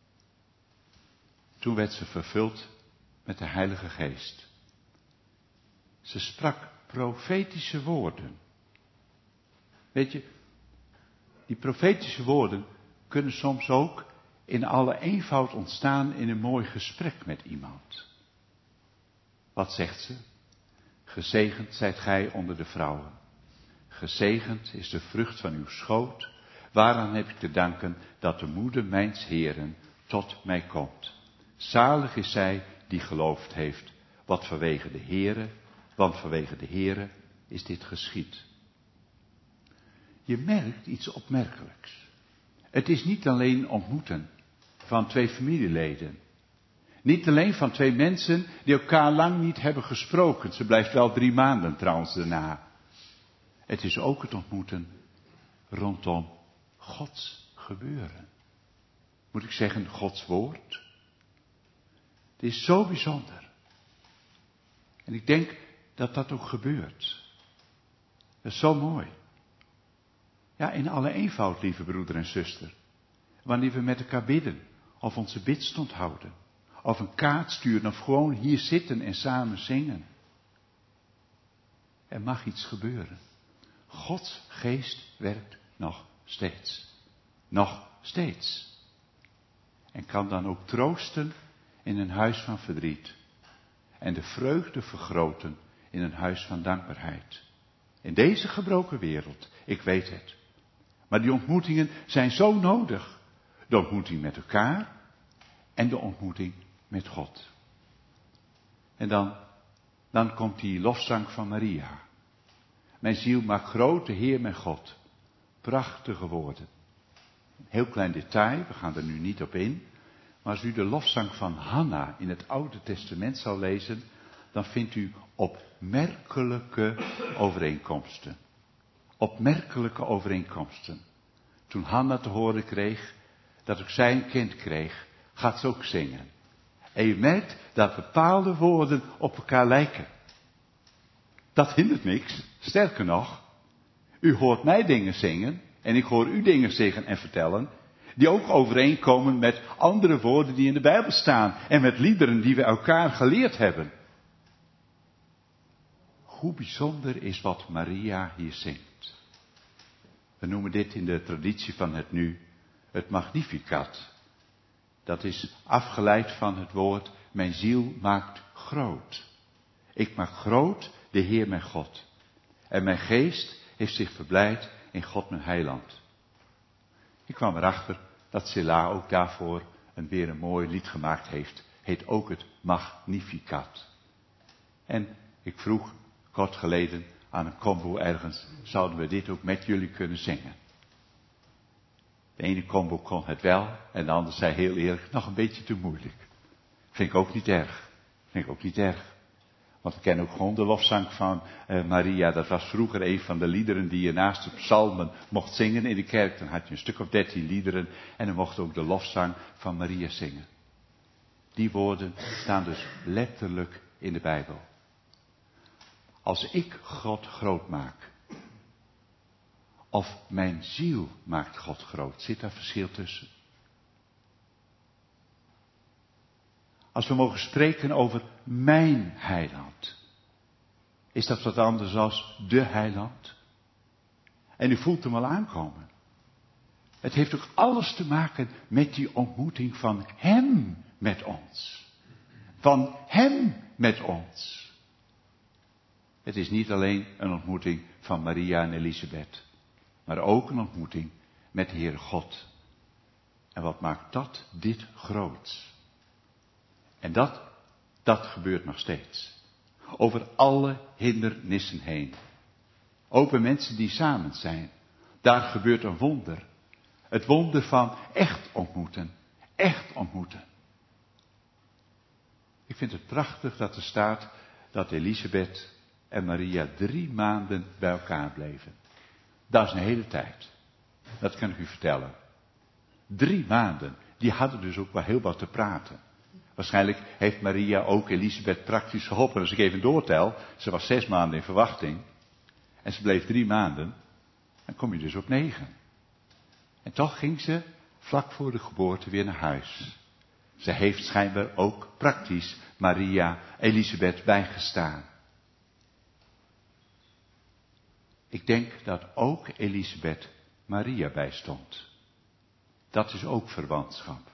Toen werd ze vervuld met de Heilige Geest. Ze sprak profetische woorden. Weet je, die profetische woorden kunnen soms ook in alle eenvoud ontstaan in een mooi gesprek met iemand. Wat zegt ze? Gezegend zijt gij onder de vrouwen. Gezegend is de vrucht van uw schoot. Waaraan heb ik te danken dat de moeder mijns Heeren tot mij komt. Zalig is zij die geloofd heeft, wat vanwege de Heere, want vanwege de Heere is dit geschied. Je merkt iets opmerkelijks. Het is niet alleen ontmoeten van twee familieleden. Niet alleen van twee mensen die elkaar lang niet hebben gesproken. Ze blijft wel drie maanden trouwens daarna. Het is ook het ontmoeten rondom Gods gebeuren. Moet ik zeggen Gods woord? Het is zo bijzonder. En ik denk dat dat ook gebeurt. Dat is zo mooi. Ja, in alle eenvoud, lieve broeder en zuster. Wanneer we met elkaar bidden, of onze bidstond houden, of een kaart sturen, of gewoon hier zitten en samen zingen. Er mag iets gebeuren. Gods geest werkt nog steeds. Nog steeds. En kan dan ook troosten in een huis van verdriet. En de vreugde vergroten in een huis van dankbaarheid. In deze gebroken wereld, ik weet het. Maar die ontmoetingen zijn zo nodig. De ontmoeting met elkaar en de ontmoeting met God. En dan, dan komt die lofzang van Maria. Mijn ziel maakt groot de Heer mijn God. Prachtige woorden. Een heel klein detail, we gaan er nu niet op in. Maar als u de lofzang van Hanna in het Oude Testament zal lezen, dan vindt u opmerkelijke overeenkomsten. Opmerkelijke overeenkomsten. Toen Hanna te horen kreeg dat ook zij een kind kreeg, gaat ze ook zingen. En je merkt dat bepaalde woorden op elkaar lijken. Dat hindert niks. Sterker nog, u hoort mij dingen zingen en ik hoor u dingen zeggen en vertellen, die ook overeenkomen met andere woorden die in de Bijbel staan en met liederen die we elkaar geleerd hebben. Hoe bijzonder is wat Maria hier zingt. We noemen dit in de traditie van het nu het Magnificat. Dat is afgeleid van het woord, mijn ziel maakt groot. Ik maak groot de Heer mijn God. En mijn geest heeft zich verblijd in God mijn heiland. Ik kwam erachter dat Sela ook daarvoor een weer een mooi lied gemaakt heeft. Heet ook het Magnificat. En ik vroeg kort geleden aan een combo ergens, zouden we dit ook met jullie kunnen zingen? De ene combo kon het wel en de ander zei heel eerlijk, nog een beetje te moeilijk. Vind ik ook niet erg. Vind ik ook niet erg. Want ik ken ook gewoon de lofzang van uh, Maria. Dat was vroeger een van de liederen die je naast de psalmen mocht zingen in de kerk. Dan had je een stuk of dertien liederen en dan mocht ook de lofzang van Maria zingen. Die woorden staan dus letterlijk in de Bijbel. Als ik God groot maak, of mijn ziel maakt God groot, zit daar verschil tussen. Als we mogen spreken over mijn heiland, is dat wat anders dan de heiland? En u voelt hem al aankomen. Het heeft ook alles te maken met die ontmoeting van hem met ons. Van hem met ons. Het is niet alleen een ontmoeting van Maria en Elisabeth, maar ook een ontmoeting met de Heere God. En wat maakt dat dit groots? En dat, dat gebeurt nog steeds. Over alle hindernissen heen. Ook bij mensen die samen zijn. Daar gebeurt een wonder. Het wonder van echt ontmoeten. Echt ontmoeten. Ik vind het prachtig dat er staat dat Elisabeth en Maria drie maanden bij elkaar bleven. Dat is een hele tijd. Dat kan ik u vertellen. Drie maanden. Die hadden dus ook wel heel wat te praten. Waarschijnlijk heeft Maria ook Elisabeth praktisch geholpen. Als ik even doortel, ze was zes maanden in verwachting. En ze bleef drie maanden. Dan kom je dus op negen. En toch ging ze vlak voor de geboorte weer naar huis. Ze heeft schijnbaar ook praktisch Maria Elisabeth bijgestaan. Ik denk dat ook Elisabeth Maria bijstond. Dat is ook verwantschap.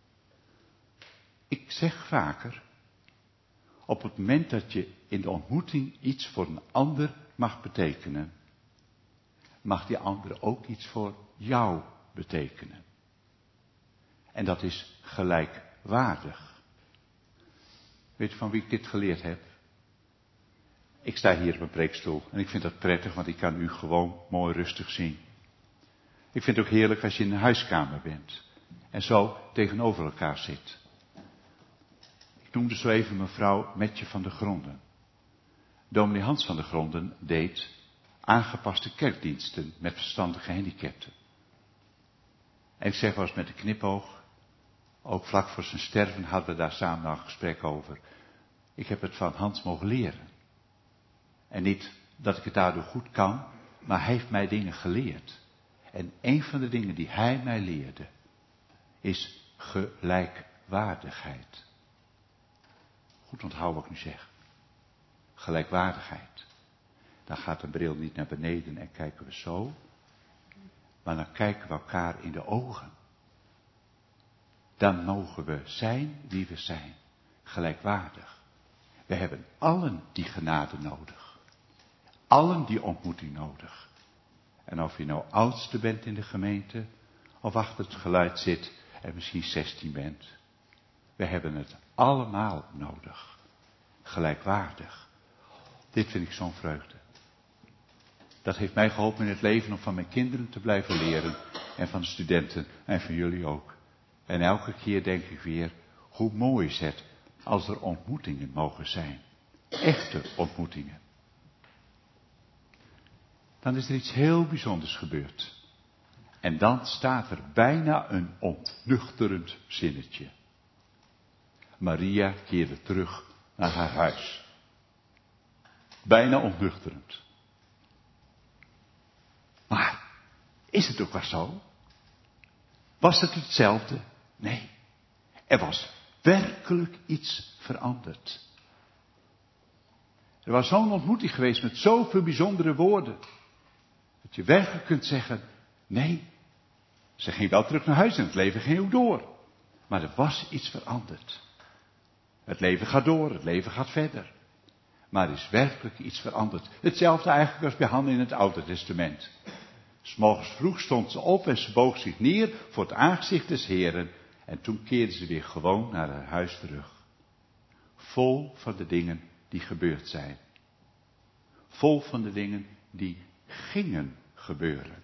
Ik zeg vaker, op het moment dat je in de ontmoeting iets voor een ander mag betekenen, mag die ander ook iets voor jou betekenen. En dat is gelijkwaardig. Weet je van wie ik dit geleerd heb? Ik sta hier op een preekstoel en ik vind dat prettig, want ik kan u gewoon mooi rustig zien. Ik vind het ook heerlijk als je in een huiskamer bent en zo tegenover elkaar zit. Ik noemde zo even mevrouw Metje van der Gronden. Dominee Hans van der Gronden deed aangepaste kerkdiensten met verstandige gehandicapten. En ik zeg wel eens met een knipoog, ook vlak voor zijn sterven hadden we daar samen een gesprek over. Ik heb het van Hans mogen leren. En niet dat ik het daardoor goed kan, maar hij heeft mij dingen geleerd. En een van de dingen die hij mij leerde, is gelijkwaardigheid. Goed onthouden wat ik nu zeg. Gelijkwaardigheid. Dan gaat de bril niet naar beneden en kijken we zo. Maar dan kijken we elkaar in de ogen. Dan mogen we zijn wie we zijn. Gelijkwaardig. We hebben allen die genade nodig. Allen die ontmoeting nodig. En of je nou oudste bent in de gemeente, of achter het geluid zit en misschien zestien bent. We hebben het allemaal nodig. Gelijkwaardig. Dit vind ik zo'n vreugde. Dat heeft mij geholpen in het leven om van mijn kinderen te blijven leren. En van de studenten en van jullie ook. En elke keer denk ik weer, hoe mooi is het als er ontmoetingen mogen zijn. Echte ontmoetingen. Dan is er iets heel bijzonders gebeurd. En dan staat er bijna een ontnuchterend zinnetje. Maria keerde terug naar haar huis. Bijna ontnuchterend. Maar, is het ook wel zo? Was het hetzelfde? Nee. Er was werkelijk iets veranderd. Er was zo'n ontmoeting geweest met zoveel bijzondere woorden. Dat je werkelijk kunt zeggen, nee, ze ging wel terug naar huis en het leven ging ook door. Maar er was iets veranderd. Het leven gaat door, het leven gaat verder. Maar er is werkelijk iets veranderd. Hetzelfde eigenlijk als bij Hanna in het Oude Testament. 'S Morgens vroeg stond ze op en ze boog zich neer voor het aangezicht des Heren. En toen keerde ze weer gewoon naar haar huis terug. Vol van de dingen die gebeurd zijn. Vol van de dingen die gingen gebeuren.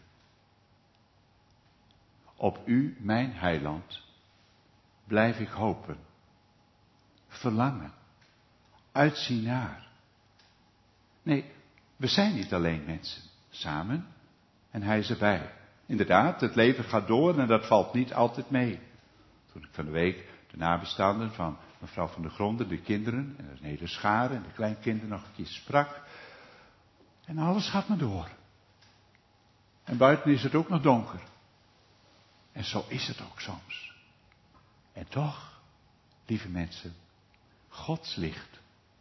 Op u, mijn heiland, blijf ik hopen. Verlangen. Uitzien naar. Nee, we zijn niet alleen mensen. Samen. En hij is erbij. Inderdaad, het leven gaat door en dat valt niet altijd mee. Toen ik van de week de nabestaanden van mevrouw van der Gronden, de kinderen en een hele schare en de kleinkinderen nog een keer sprak. En alles gaat maar door. En buiten is het ook nog donker. En zo is het ook soms. En toch, lieve mensen, Gods licht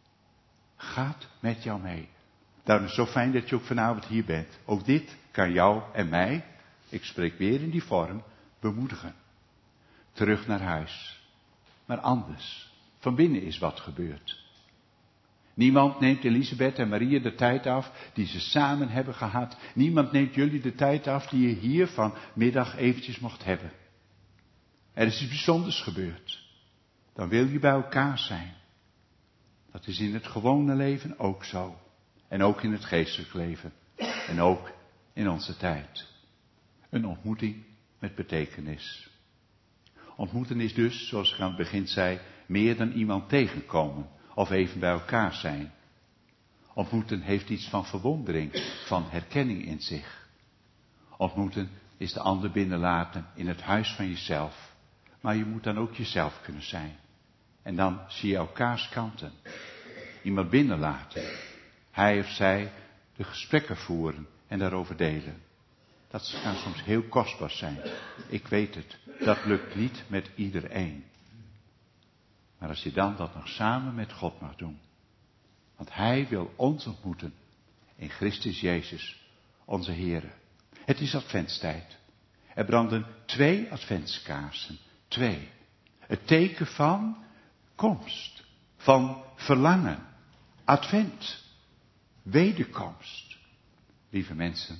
gaat met jou mee. Daarom is het zo fijn dat je ook vanavond hier bent. Ook dit kan jou en mij, ik spreek weer in die vorm, bemoedigen. Terug naar huis. Maar anders. Van binnen is wat gebeurd. Niemand neemt Elisabeth en Maria de tijd af die ze samen hebben gehad. Niemand neemt jullie de tijd af die je hier vanmiddag eventjes mocht hebben. Er is iets bijzonders gebeurd. Dan wil je bij elkaar zijn. Dat is in het gewone leven ook zo. En ook in het geestelijk leven. En ook in onze tijd. Een ontmoeting met betekenis. Ontmoeten is dus, zoals ik aan het begin zei, meer dan iemand tegenkomen. Of even bij elkaar zijn. Ontmoeten heeft iets van verwondering, van herkenning in zich. Ontmoeten is de ander binnenlaten in het huis van jezelf. Maar je moet dan ook jezelf kunnen zijn. En dan zie je elkaars kanten. Iemand binnenlaten. Hij of zij de gesprekken voeren en daarover delen. Dat kan soms heel kostbaar zijn. Ik weet het. Dat lukt niet met iedereen. Maar als je dan dat nog samen met God mag doen. Want Hij wil ons ontmoeten. In Christus Jezus, onze Heere. Het is adventstijd. Er branden twee adventskaarsen. Twee. Het teken van komst. Van verlangen. Advent. Wederkomst. Lieve mensen.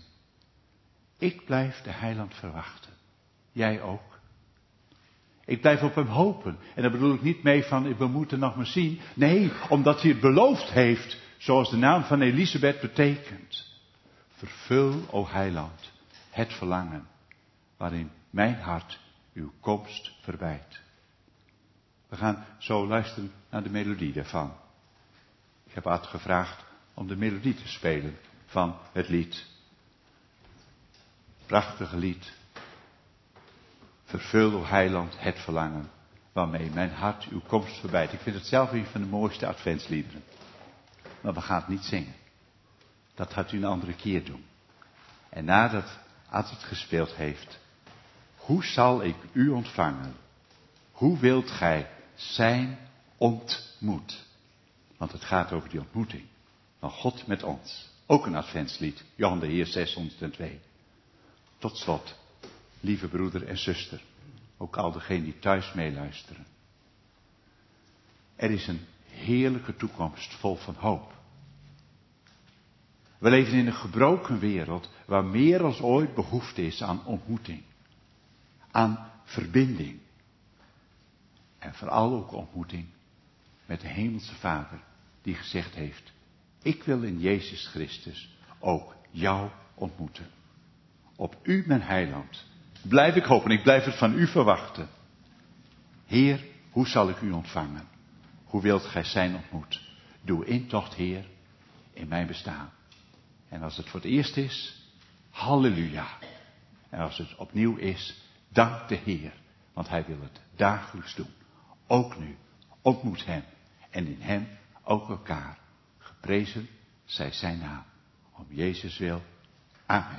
Ik blijf de heiland verwachten. Jij ook. Ik blijf op hem hopen. En daar bedoel ik niet mee van, we moeten nog maar zien. Nee, omdat hij het beloofd heeft, zoals de naam van Elisabeth betekent. Vervul, o heiland, het verlangen, waarin mijn hart uw komst verbeidt. We gaan zo luisteren naar de melodie daarvan. Ik heb Ad gevraagd om de melodie te spelen van het lied. Prachtige lied. Vervul, o heiland, het verlangen, waarmee mijn hart uw komst verbeidt. Ik vind het zelf een van de mooiste adventsliederen. Maar we gaan het niet zingen. Dat gaat u een andere keer doen. En nadat Ad het gespeeld heeft, hoe zal ik u ontvangen? Hoe wilt gij zijn ontmoet? Want het gaat over die ontmoeting van God met ons. Ook een adventslied, Johan de Heer zeshonderdtwee. Tot slot, lieve broeder en zuster, ook al degenen die thuis meeluisteren. Er is een heerlijke toekomst vol van hoop. We leven in een gebroken wereld waar meer dan ooit behoefte is aan ontmoeting. Aan verbinding. En vooral ook ontmoeting met de Hemelse Vader die gezegd heeft, ik wil in Jezus Christus ook jou ontmoeten. Op u, mijn heiland, blijf ik hopen. Ik blijf het van u verwachten. Heer, hoe zal ik u ontvangen? Hoe wilt gij zijn ontmoet? Doe intocht, Heer, in mijn bestaan. En als het voor het eerst is, halleluja. En als het opnieuw is, dank de Heer. Want hij wil het dagelijks doen. Ook nu. Ontmoet hem. En in hem ook elkaar. Geprezen zij zijn naam. Om Jezus wil. Amen.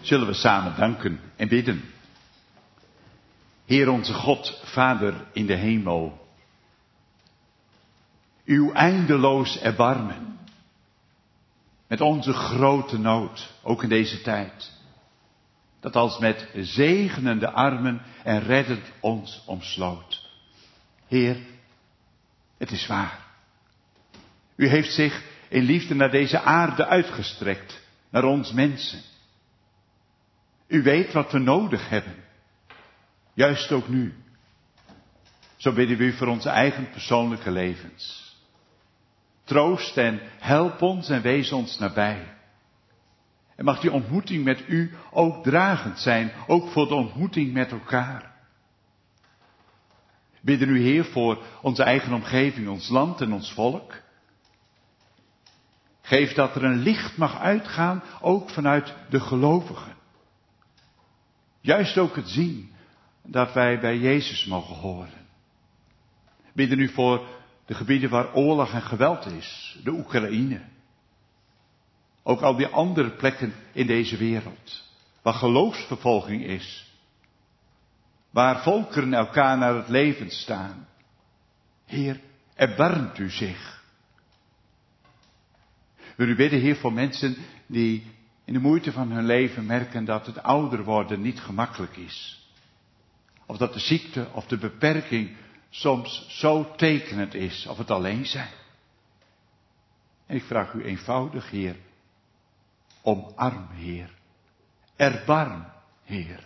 zullen we samen danken en bidden. Heer onze God, Vader in de hemel. Uw eindeloos erbarmen. Met onze grote nood, ook in deze tijd. Dat als met zegenende armen en reddend ons omsloot. Heer, het is waar. U heeft zich in liefde naar deze aarde uitgestrekt, naar ons mensen. U weet wat we nodig hebben. Juist ook nu. Zo bidden we u voor onze eigen persoonlijke levens. Troost en help ons en wees ons nabij. En mag die ontmoeting met u ook dragend zijn, ook voor de ontmoeting met elkaar. Bidden u, Heer, voor onze eigen omgeving, ons land en ons volk. Geef dat er een licht mag uitgaan, ook vanuit de gelovigen. Juist ook het zien dat wij bij Jezus mogen horen. Bidden u voor de gebieden waar oorlog en geweld is, de Oekraïne. Ook al die andere plekken in deze wereld, waar geloofsvervolging is. Waar volkeren elkaar naar het leven staan. Heer, erbarmt u zich. Wil u bidden, Heer, voor mensen die in de moeite van hun leven merken dat het ouder worden niet gemakkelijk is. Of dat de ziekte of de beperking soms zo tekenend is, of het alleen zijn. En ik vraag u eenvoudig, Heer, omarm, Heer. Erbarm, Heer.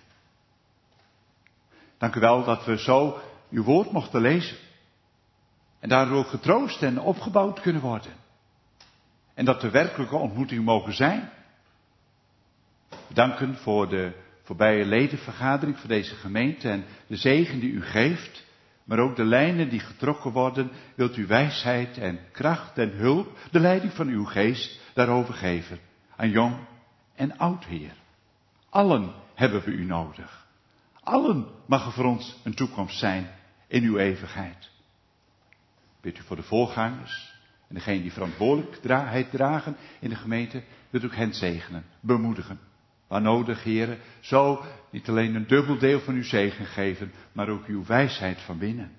Dank u wel dat we zo uw woord mochten lezen. En daardoor ook getroost en opgebouwd kunnen worden. En dat de werkelijke ontmoeting mogen zijn. We danken voor de voorbije ledenvergadering voor deze gemeente en de zegen die u geeft. Maar ook de lijnen die getrokken worden, wilt u wijsheid en kracht en hulp, de leiding van uw geest, daarover geven. Aan jong en oud, Heer. Allen hebben we u nodig. Allen mag er voor ons een toekomst zijn in uw eeuwigheid. Bid u voor de voorgangers en degenen die verantwoordelijkheid dragen in de gemeente, wilt u ook hen zegenen, bemoedigen. Waar nodig, Heer, zo niet alleen een dubbel deel van uw zegen geven, maar ook uw wijsheid van binnen.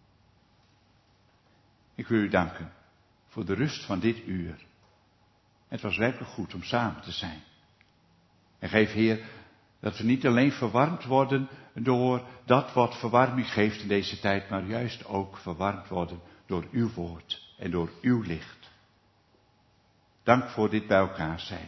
Ik wil u danken voor de rust van dit uur. Het was werkelijk goed om samen te zijn. En geef, Heer, dat we niet alleen verwarmd worden door dat wat verwarming geeft in deze tijd, maar juist ook verwarmd worden door uw woord en door uw licht. Dank voor dit bij elkaar zijn.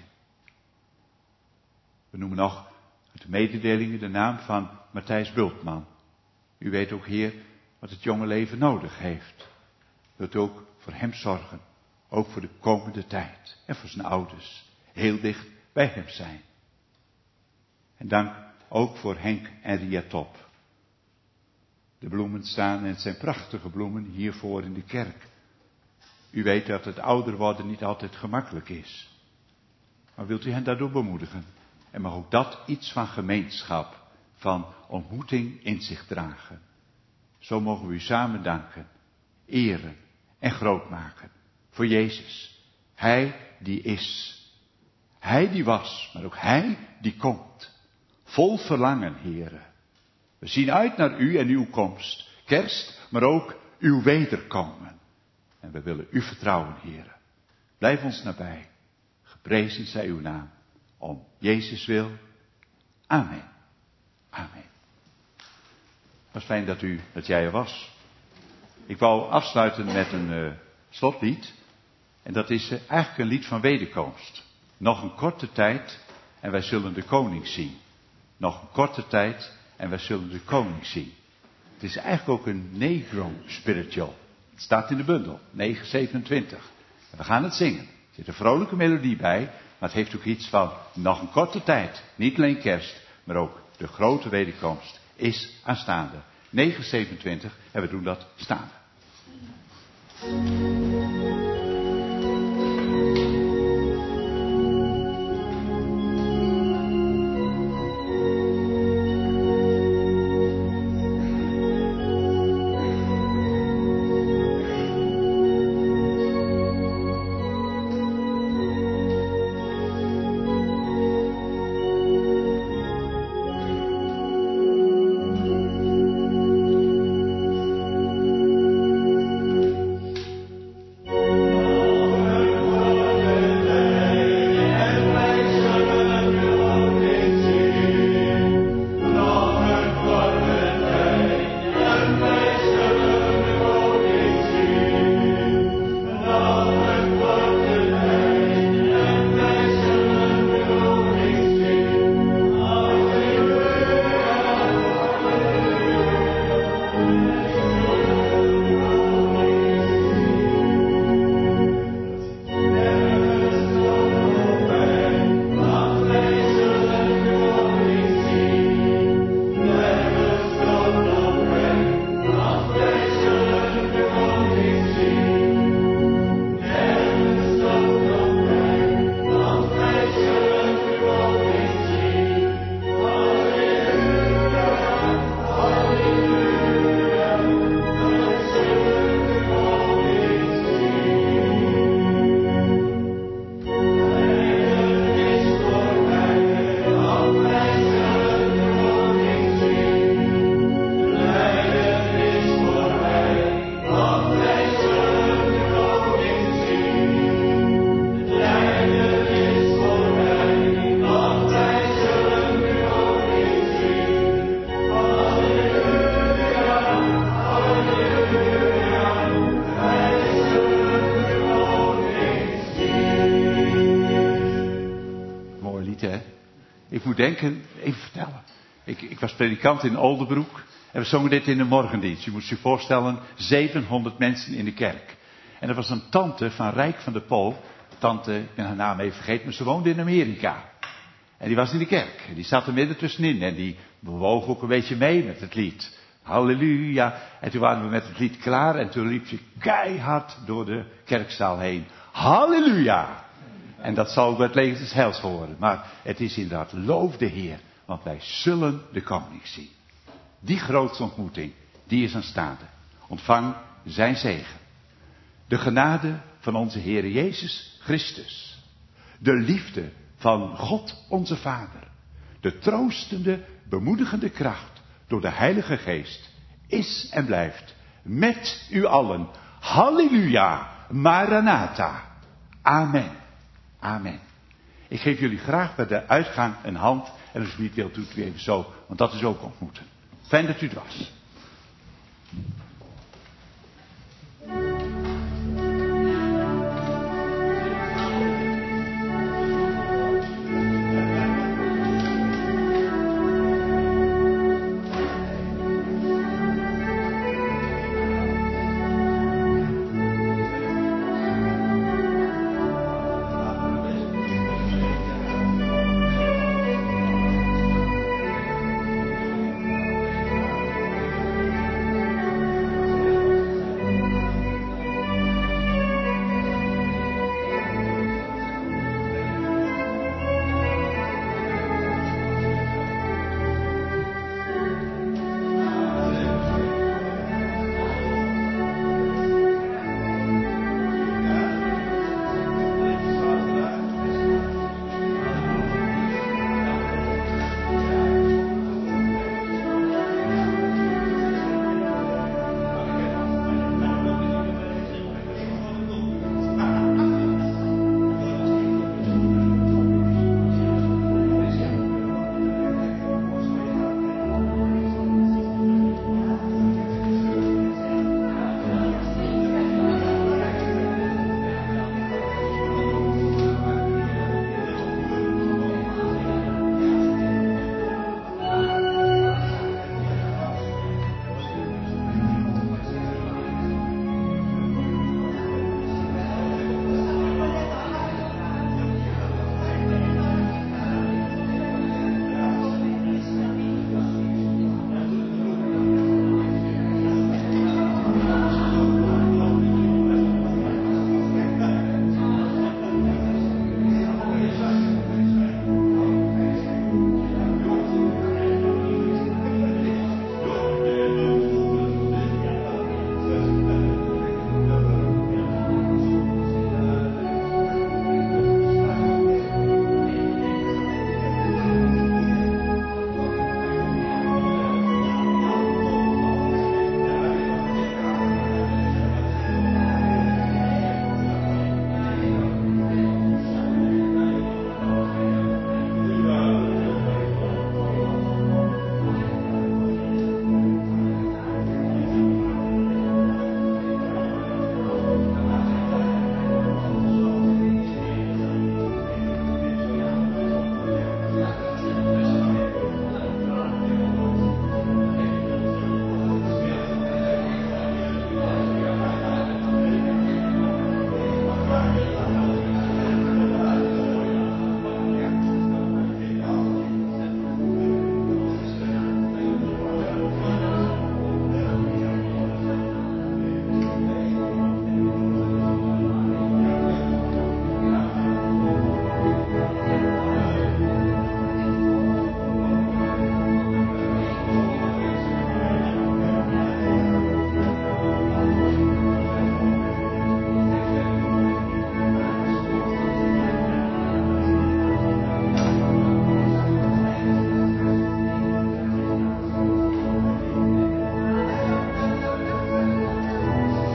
We noemen nog uit de mededelingen de naam van Matthijs Bultman. U weet ook, Heer, wat het jonge leven nodig heeft. Wilt u ook voor hem zorgen, ook voor de komende tijd en voor zijn ouders, heel dicht bij hem zijn. En dank ook voor Henk en Ria Top. De bloemen staan, en het zijn prachtige bloemen, hiervoor in de kerk. U weet dat het ouder worden niet altijd gemakkelijk is. Maar wilt u hen daardoor bemoedigen? En mag ook dat iets van gemeenschap, van ontmoeting in zich dragen. Zo mogen we u samen danken, eren en groot maken. Voor Jezus. Hij die is. Hij die was, maar ook Hij die komt. Vol verlangen, Heere. We zien uit naar u en uw komst. Kerst, maar ook uw wederkomen. En we willen u vertrouwen, Heere. Blijf ons nabij. Geprezen zij uw naam. Om Jezus wil. Amen. Amen. Het was fijn dat u, dat jij er was. Ik wou afsluiten met een uh, slotlied. En dat is uh, eigenlijk een lied van wederkomst. Nog een korte tijd en wij zullen de koning zien. Nog een korte tijd en wij zullen de koning zien. Het is eigenlijk ook een negro spiritual. Het staat in de bundel, negen zevenentwintig. En we gaan het zingen. Er zit een vrolijke melodie bij, maar het heeft ook iets van nog een korte tijd. Niet alleen kerst, maar ook de grote wederkomst is aanstaande. negen zevenentwintig en we doen dat staande. denken, even vertellen. Ik, ik was predikant in Oldenbroek en we zongen dit in de morgendienst. Je moet je voorstellen, zevenhonderd mensen in de kerk. En er was een tante van Rijk van der Pol. Tante, ik ben haar naam even vergeten, maar ze woonde in Amerika. En die was in de kerk. En die zat er midden tussenin. En die bewoog ook een beetje mee met het lied. Halleluja. En toen waren we met het lied klaar. En toen riep ze keihard door de kerkzaal heen. Halleluja. En dat zal ook bij het leger des heils horen. Maar het is inderdaad, loof de Heer. Want wij zullen de koning zien. Die grootste ontmoeting, die is aanstaande. Ontvang zijn zegen. De genade van onze Heer Jezus Christus. De liefde van God onze Vader. De troostende, bemoedigende kracht door de Heilige Geest is en blijft met u allen. Halleluja, Maranatha. Amen. Amen. Ik geef jullie graag bij de uitgang een hand. En als u niet wilt, doet u even zo, want dat is ook ontmoeten. Fijn dat u er was.